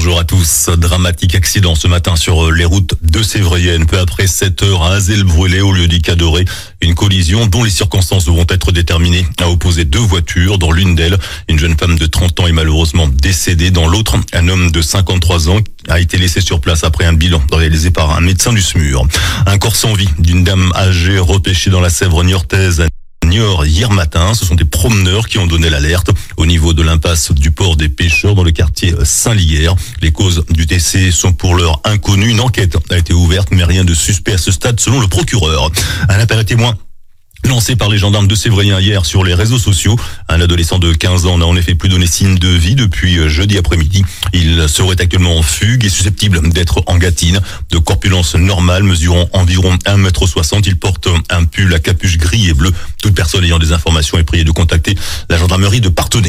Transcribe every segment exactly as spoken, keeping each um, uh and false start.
bonjour à tous. Dramatique accident ce matin sur les routes de Sévrienne. Peu après sept heures à Azel-Brûlé, au lieu d'Icadoré. Une collision dont les circonstances devront être déterminées a opposé deux voitures. Dans l'une d'elles, une jeune femme de trente ans est malheureusement décédée. Dans l'autre, un homme de cinquante-trois ans a été laissé sur place après un bilan réalisé par un médecin du SMUR. Un corps sans vie d'une dame âgée repêchée dans la Sèvre niortaise Niort hier matin. Ce sont des promeneurs qui ont donné l'alerte au niveau de l'impasse du port des pêcheurs dans le quartier Saint-Liguerre. Les causes du décès sont pour l'heure inconnues. Une enquête a été ouverte, mais rien de suspect à ce stade selon le procureur. Un appel à témoins lancé par les gendarmes de Sévrien hier sur les réseaux sociaux. Un adolescent de quinze ans n'a en effet plus donné signe de vie depuis jeudi après-midi. Il serait actuellement en fugue et susceptible d'être en gâtine. De corpulence normale, mesurant environ un mètre soixante. Il porte un pull à capuche gris et bleu. Toute personne ayant des informations est priée de contacter la gendarmerie de Parthenay.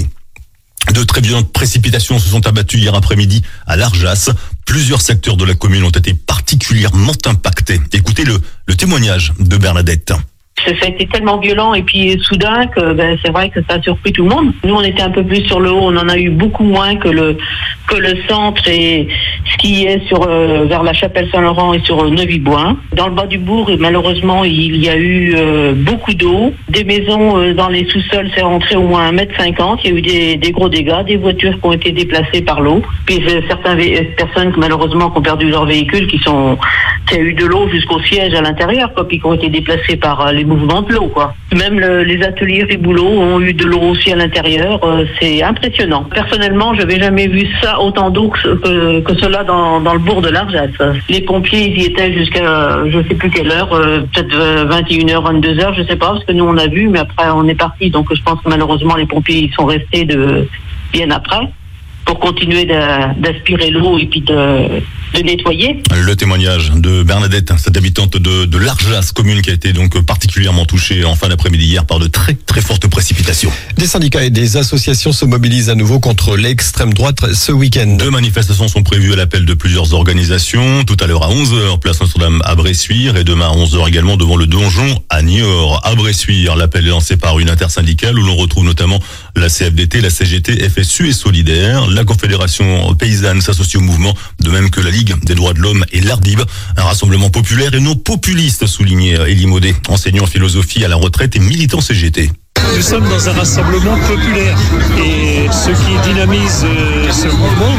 De très violentes précipitations se sont abattues hier après-midi à l'Arjas. Plusieurs secteurs de la commune ont été particulièrement impactés. Écoutez le, le témoignage de Bernadette. Ça a été tellement violent et puis soudain que ben, c'est vrai que ça a surpris tout le monde. Nous, on était un peu plus sur le haut, on en a eu beaucoup moins que le que le centre et ce qui est sur euh, vers la chapelle Saint-Laurent et sur euh, Neuvy-Boin. Dans le bas du bourg, malheureusement, il y a eu euh, beaucoup d'eau. Des maisons euh, dans les sous-sols, c'est rentré au moins un mètre cinquante. Il y a eu des, des gros dégâts, des voitures qui ont été déplacées par l'eau. Puis euh, certaines vé- personnes qui malheureusement qui ont perdu leur véhicule, qui sont qui a eu de l'eau jusqu'au siège à l'intérieur, quoi, puis qui ont été déplacés par euh, les mouvements de l'eau, quoi. Même le, les ateliers Ribouleau ont eu de l'eau aussi à l'intérieur. Euh, c'est impressionnant. Personnellement, je n'avais jamais vu ça, autant d'eau que, que, que cela dans, dans le bourg de l'Arjas. Les pompiers, ils y étaient jusqu'à je sais plus quelle heure, euh, peut-être vingt et une heures, vingt-deux heures, je sais pas, parce que nous on a vu, mais après on est parti. Donc je pense que malheureusement les pompiers ils sont restés de bien après pour continuer de, d'aspirer l'eau et puis de, de nettoyer. Le témoignage de Bernadette, cette habitante de, de l'Arjas, commune qui a été donc particulièrement touchée en fin d'après-midi hier par de très très fortes précipitations. Des syndicats et des associations se mobilisent à nouveau contre l'extrême droite ce week-end. Deux manifestations sont prévues à l'appel de plusieurs organisations. Tout à l'heure à onze heures, place Notre-Dame à Bressuire, et demain à onze heures également devant le donjon à Niort. À Bressuire, l'appel est lancé par une intersyndicale où l'on retrouve notamment la C F D T, la C G T, F S U et Solidaire. La Confédération paysanne s'associe au mouvement, de même que la Ligue des droits de l'homme et l'Ardib. Un rassemblement populaire et non populiste, soulignait Élie Maudet, enseignant en philosophie à la retraite et militant C G T. Nous sommes dans un rassemblement populaire et ce qui dynamise euh, ce mouvement,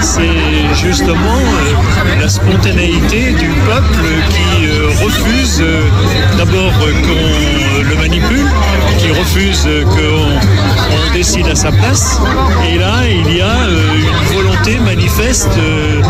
c'est justement euh, la spontanéité du peuple qui euh, refuse euh, d'abord euh, qu'on le manipule, qui refuse euh, qu'on on décide à sa place. Et là, il y a euh, une volonté manifeste euh,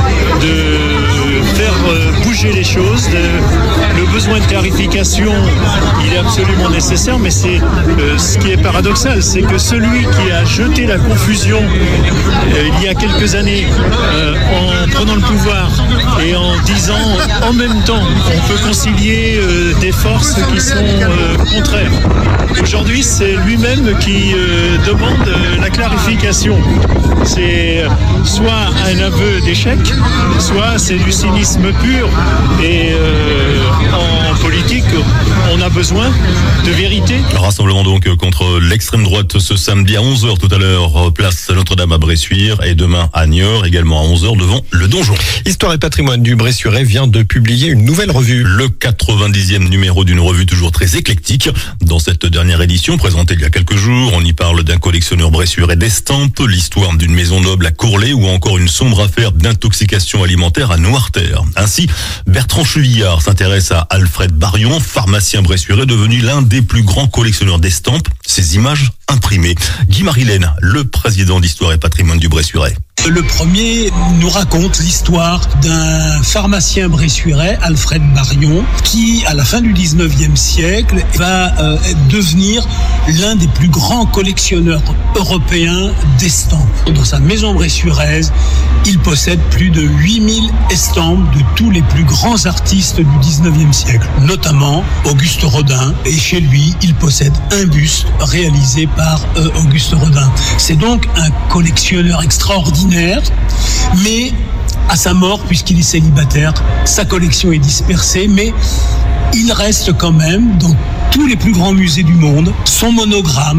de faire euh, bouger les choses. De, le besoin de clarification, il est absolument nécessaire, mais c'est euh, ce qui est paradoxal, c'est que celui qui a jeté la confusion euh, il y a quelques années euh, en prenant le pouvoir et en disant en même temps on peut concilier euh, des forces qui sont euh, contraires. Aujourd'hui, c'est lui-même qui euh, demande euh, la clarification. C'est soit un aveu d'échec, soit c'est du cynisme pur. Et euh, en politique, on a besoin de vérité. Rassemblement donc contre l'extrême droite ce samedi à onze heures tout à l'heure, place Notre-Dame à Bressuire, et demain à Niort, également à onze heures devant le donjon. Histoire et patrimoine du Bressuirais vient de publier une nouvelle revue. Le quatre-vingt-dixième numéro d'une revue toujours très éclectique. Dans cette dernière édition, présentée il y a quelques jours, on y parle d'un collectionneur bressuirais d'estampes, l'histoire d'une maison noble à Courlay ou encore une sombre affaire d'intoxication alimentaire à Noirterre. Ainsi, Bertrand Chevillard s'intéresse à Alfred Barion, pharmacien bressuirais devenu l'un des plus grands collectionneurs d'estampes, ces images imprimées. Guy Marilène, le président d'Histoire et patrimoine du Bressuirais. Le premier nous raconte l'histoire d'un pharmacien bressuirais, Alfred Barion, qui, à la fin du dix-neuvième siècle, va euh, devenir l'un des plus grands collectionneurs européens d'estampes. Dans sa maison bressuiraise, il possède plus de huit mille estampes de tous les plus grands artistes du dix-neuvième siècle, notamment Auguste Rodin. Et chez lui, il possède un buste réalisé par euh, Auguste Rodin. C'est donc un collectionneur extraordinaire. Mais à sa mort, puisqu'il est célibataire, sa collection est dispersée, mais il reste quand même dans tous les plus grands musées du monde son monogramme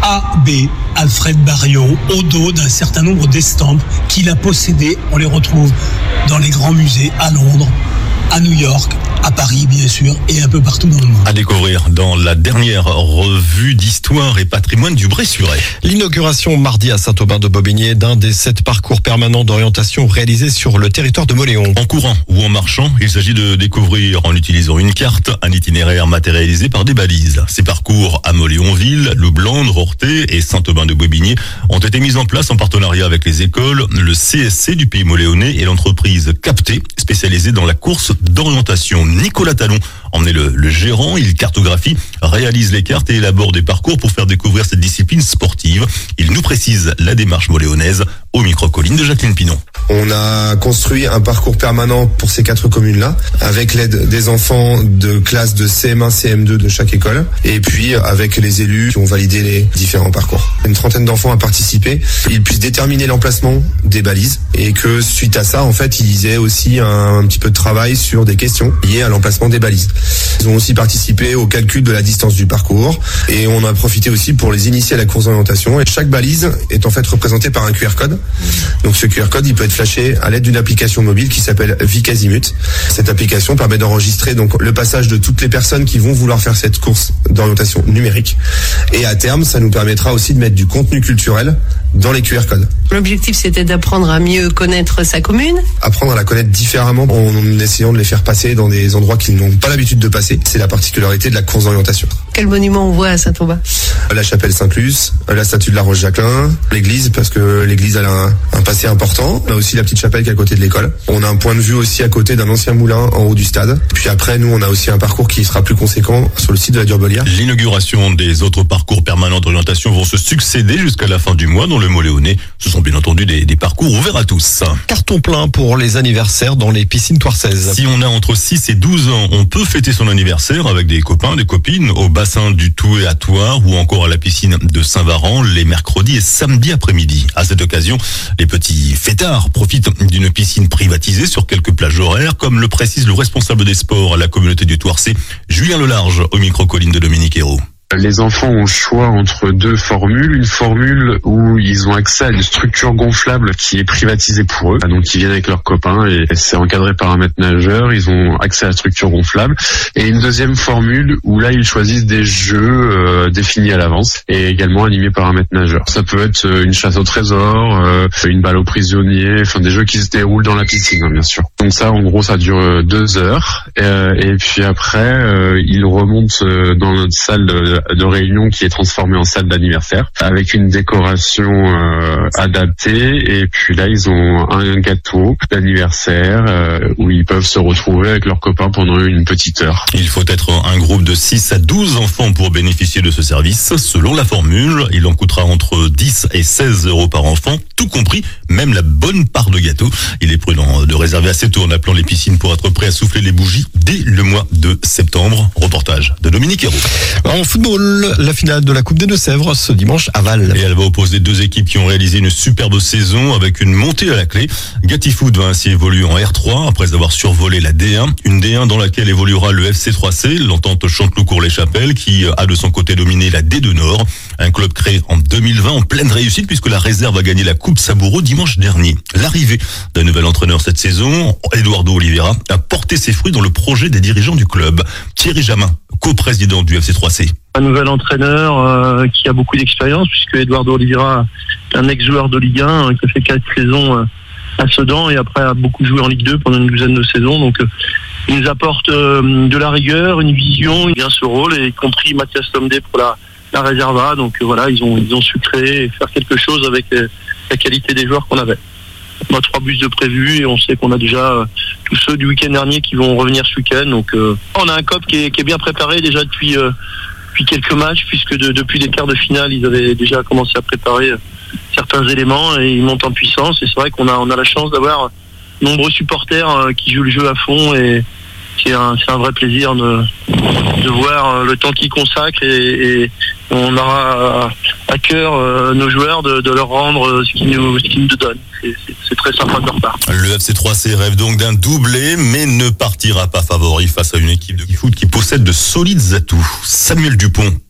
A B, Alfred Barriot, au dos d'un certain nombre d'estampes qu'il a possédées. On les retrouve dans les grands musées à Londres, à New York, à Paris bien sûr, et un peu partout dans le monde. À découvrir dans la dernière revue d'histoire et patrimoine du Bray-sur-Aix. L'inauguration mardi à Saint-Aubin-de-Bobigny d'un des sept parcours permanents d'orientation réalisés sur le territoire de Mauléon. En courant ou en marchant, il s'agit de découvrir en utilisant une carte un itinéraire matérialisé par des balises. Ces parcours à Mauléonville, Loublanc, Rorthais et Saint-Aubin-de-Bobigny ont été mis en place en partenariat avec les écoles, le C S C du Pays Mauléonnais et l'entreprise Capté, spécialisée dans la course d'orientation. Nicolas Talon en est le, le gérant, il cartographie, réalise les cartes et élabore des parcours pour faire découvrir cette discipline sportive. Il nous précise la démarche moléonnaise au micro-colline de Jacqueline Pinon. On a construit un parcours permanent pour ces quatre communes-là, avec l'aide des enfants de classe de C M un, C M deux de chaque école, et puis avec les élus qui ont validé les différents parcours. Une trentaine d'enfants a participé. Ils puissent déterminer l'emplacement des balises, et que suite à ça, en fait, ils aient aussi un, un petit peu de travail sur des questions liées à l'emplacement des balises. Ils ont aussi participé au calcul de la distance du parcours, et on a profité aussi pour les initier à la course d'orientation. Et chaque balise est en fait représentée par un Q R code. Donc ce Q R code, il peut être flashé à l'aide d'une application mobile qui s'appelle Vicazimut. Cette application permet d'enregistrer donc le passage de toutes les personnes qui vont vouloir faire cette course d'orientation numérique. Et à terme, ça nous permettra aussi de mettre du contenu culturel dans les Q R codes. L'objectif, c'était d'apprendre à mieux connaître sa commune. Apprendre à la connaître différemment en essayant de les faire passer dans des endroits qu'ils n'ont pas l'habitude de passer. C'est la particularité de la course d'orientation. Quel monument on voit à Saint-Aubin ? La chapelle Saint-Luce, la statue de la Roche-Jacquelin, l'église, parce que l'église a un, un passé important. On a aussi la petite chapelle qui est à côté de l'école. On a un point de vue aussi à côté d'un ancien moulin en haut du stade. Puis après, nous, on a aussi un parcours qui sera plus conséquent sur le site de la Durbelière. L'inauguration des autres parcours permanents d'orientation vont se succéder jusqu'à la fin du mois dans le Mauléonnais. Ce sont bien entendu des, des parcours ouverts à tous. Carton plein pour les anniversaires dans les piscines Thouarçaises. Si on a entre six et douze ans, on peut fêter son anniversaire avec des copains, des copines au bassin du Touet à Thouars ou encore à la piscine de Saint-Varan les mercredis et samedis après-midi. À cette occasion, les petits fêtards profitent d'une piscine privatisée sur quelques plages horaires, comme le précise le responsable des sports à la communauté du Thouarçais, Julien Lelarge, au micro-colline de Dominique Hérault. Les enfants ont le choix entre deux formules. Une formule où ils ont accès à une structure gonflable qui est privatisée pour eux. Donc ils viennent avec leurs copains et c'est encadré par un maître nageur. Ils ont accès à la structure gonflable. Et une deuxième formule où là ils choisissent des jeux euh, définis à l'avance et également animés par un maître nageur. Ça peut être une chasse au trésor, euh, une balle aux prisonniers, enfin des jeux qui se déroulent dans la piscine, hein, bien sûr. Donc ça, en gros, ça dure deux heures. Euh, et puis après, euh, ils remontent dans notre salle de de réunion qui est transformée en salle d'anniversaire avec une décoration euh, adaptée et puis là ils ont un gâteau d'anniversaire euh, où ils peuvent se retrouver avec leurs copains pendant une petite heure. Il faut être un groupe de six à douze enfants pour bénéficier de ce service. Selon la formule, il en coûtera entre dix et seize euros par enfant, tout compris, même la bonne part de gâteau. Il est prudent de réserver assez tôt en appelant les piscines pour être prêt à souffler les bougies dès le mois de septembre. Reportage de Dominique Hérault. En football, la finale de la Coupe des Deux-Sèvres ce dimanche à Val. Et elle va opposer deux équipes qui ont réalisé une superbe saison avec une montée à la clé. Gatti Foot va ainsi évoluer en R trois après avoir survolé la D un. Une D un dans laquelle évoluera le F C trois C, l'entente Chanteloup-Cours-les-Chapelles, qui a de son côté dominé la D deux Nord. Un club créé en deux mille vingt en pleine réussite puisque la réserve a gagné la Coupe Saboureau dimanche dernier. L'arrivée d'un nouvel entraîneur cette saison, Eduardo Oliveira, a porté ses fruits dans le projet des dirigeants du club. Thierry Jamin, coprésident du F C trois C. Un nouvel entraîneur euh, qui a beaucoup d'expérience puisque Eduardo Oliveira est un ex-joueur de Ligue un euh, qui a fait quatre saisons euh, à Sedan et après a beaucoup joué en Ligue deux pendant une douzaine de saisons. Donc euh, il nous apporte euh, de la rigueur, une vision, il vient ce rôle et y compris Mathias Tomdé pour la, la Reserva. Donc euh, voilà, ils ont ils ont su créer et faire quelque chose avec euh, la qualité des joueurs qu'on avait. On a trois bus de prévus et on sait qu'on a déjà euh, tous ceux du week-end dernier qui vont revenir ce week-end. Donc euh, on a un C O P qui est, qui est bien préparé déjà depuis euh, depuis quelques matchs, puisque de, depuis les quarts de finale, ils avaient déjà commencé à préparer certains éléments et ils montent en puissance. Et c'est vrai qu'on a, on a la chance d'avoir nombreux supporters qui jouent le jeu à fond et c'est un, c'est un vrai plaisir de, de voir le temps qu'ils consacrent et, et on aura à cœur euh, nos joueurs de, de leur rendre ce qu'ils nous, ce qu'ils nous donnent. C'est, c'est, c'est très sympa de leur part. Le F C trois C rêve donc d'un doublé, mais ne partira pas favori face à une équipe de foot qui possède de solides atouts. Samuel Dupont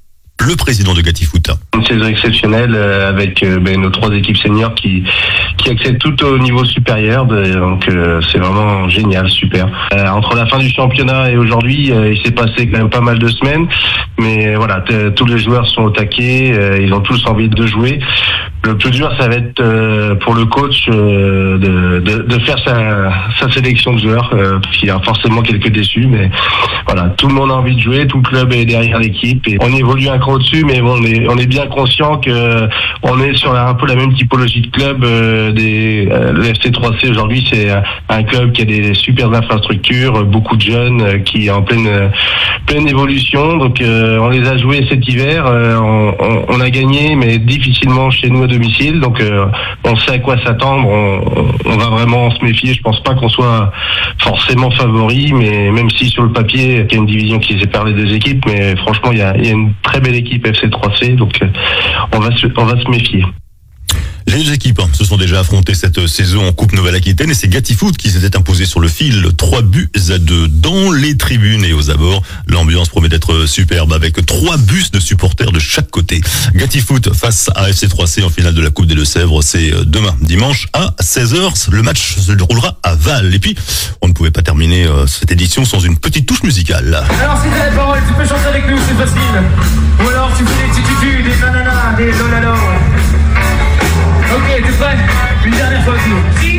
le président de Gatifoot. Une saison exceptionnelle euh, avec euh, ben, nos trois équipes seniors qui qui accèdent tout au niveau supérieur. De, donc euh, c'est vraiment génial, super. Euh, entre la fin du championnat et aujourd'hui, euh, il s'est passé quand même pas mal de semaines, mais voilà, tous les joueurs sont au taquet, euh, ils ont tous envie de jouer. Le plus dur, ça va être euh, pour le coach euh, de, de, de faire sa, sa sélection de joueurs. Euh, il y a forcément quelques déçus, mais voilà, tout le monde a envie de jouer, tout le club est derrière l'équipe et on évolue un cran au-dessus, mais bon, on est, on est bien conscient que on est sur un peu la même typologie de club euh, des euh, le F C trois C aujourd'hui. C'est un club qui a des super infrastructures, beaucoup de jeunes euh, qui est en pleine pleine évolution. Donc euh, on les a joués cet hiver, euh, on, on, on a gagné, mais difficilement chez nous à domicile. Donc euh, on sait à quoi s'attendre. On, on va vraiment se méfier. Je pense pas qu'on soit forcément favori, mais même si sur le papier il y a une division qui sépare les deux équipes, mais franchement il y a, il y a une très belle équipe F C trois C. Donc euh, on va se, on va se méfier. Les deux équipes se sont déjà affrontées cette saison en Coupe Nouvelle-Aquitaine et c'est Gatifoot qui s'était imposé sur le fil trois buts à deux dans les tribunes et aux abords. L'ambiance promet d'être superbe avec trois bus de supporters de chaque côté. Gatifoot face à F C trois C en finale de la Coupe des Deux-Sèvres, c'est demain dimanche à seize heures. Le match se déroulera à Val. Et puis, on ne pouvait pas terminer cette édition sans une petite touche musicale. Alors si t'as les paroles, tu peux chanter avec nous, c'est facile. Ou alors tu fais des tututus, des bananas, des lolalos. Ok, t'es prêt? Une dernière fois avec nous. Si.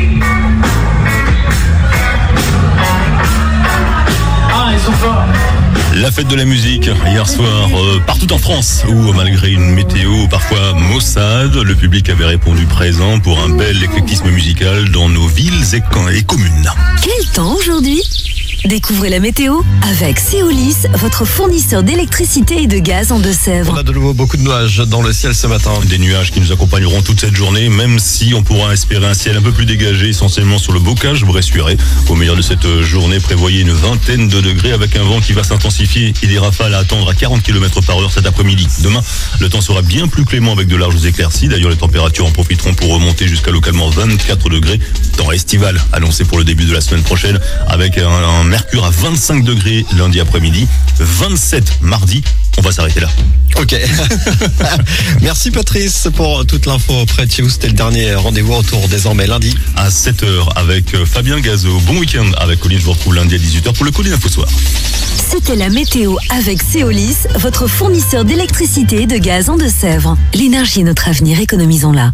Ah, ils sont forts. La fête de la musique, hier soir, euh, partout en France, où malgré une météo parfois maussade, le public avait répondu présent pour un bel éclectisme musical dans nos villes et, et communes. Quel temps aujourd'hui ? Découvrez la météo avec Céolis, votre fournisseur d'électricité et de gaz en Deux-Sèvres. On a de nouveau beaucoup de nuages dans le ciel ce matin. Des nuages qui nous accompagneront toute cette journée, même si on pourra espérer un ciel un peu plus dégagé, essentiellement sur le bocage bressuirais. Au meilleur de cette journée, prévoyez une vingtaine de degrés avec un vent qui va s'intensifier et des rafales à attendre à quarante kilomètres par heure cet après-midi. Demain, le temps sera bien plus clément avec de larges éclaircies. D'ailleurs, les températures en profiteront pour remonter jusqu'à localement vingt-quatre degrés. Temps estival annoncé pour le début de la semaine prochaine avec un, un mercure à vingt-cinq degrés lundi après-midi, vingt-sept mardi. On va s'arrêter là. Ok. Merci Patrice pour toute l'info près de chez vous. C'était le dernier rendez-vous autour désormais lundi. À sept heures avec Fabien Gazo. Bon week-end avec Colline. Je vous retrouve lundi à dix-huit heures pour le Colline Info Soir. C'était la météo avec Céolis, votre fournisseur d'électricité et de gaz en Deux-Sèvres. L'énergie est notre avenir, économisons-la.